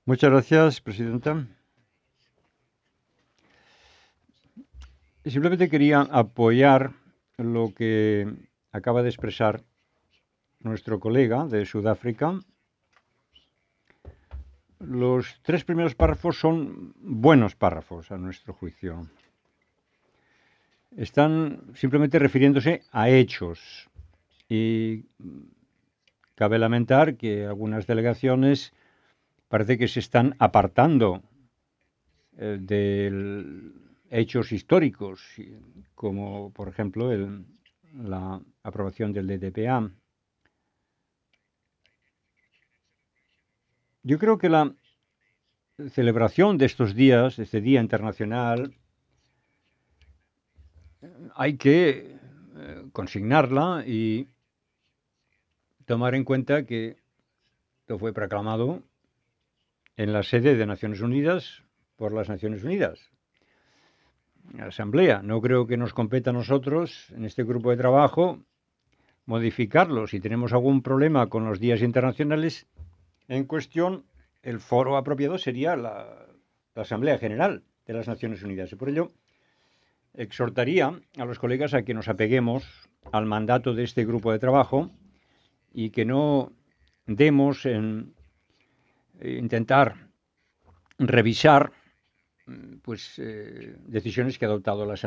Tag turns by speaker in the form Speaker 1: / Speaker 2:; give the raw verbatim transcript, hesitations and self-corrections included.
Speaker 1: Muchas gracias, presidenta. Simplemente quería apoyar lo que acaba de expresar nuestro colega de Sudáfrica. Los tres primeros párrafos son buenos párrafos, a nuestro juicio. Están simplemente refiriéndose a hechos y cabe lamentar que algunas delegaciones parece que se están apartando eh, de hechos históricos, como por ejemplo el, la aprobación del D D P A. Yo creo que la celebración de estos días, este Día Internacional, hay que eh, consignarla y tomar en cuenta que esto fue proclamado en la sede de Naciones Unidas por las Naciones Unidas, la Asamblea. No creo que nos competa a nosotros, en este grupo de trabajo, modificarlo. Si tenemos algún problema con los días internacionales en cuestión, el foro apropiado sería la, la Asamblea General de las Naciones Unidas. Y por ello, exhortaría a los colegas a que nos apeguemos al mandato de este grupo de trabajo y que no demos en intentar revisar pues eh, decisiones que ha adoptado la Asamblea.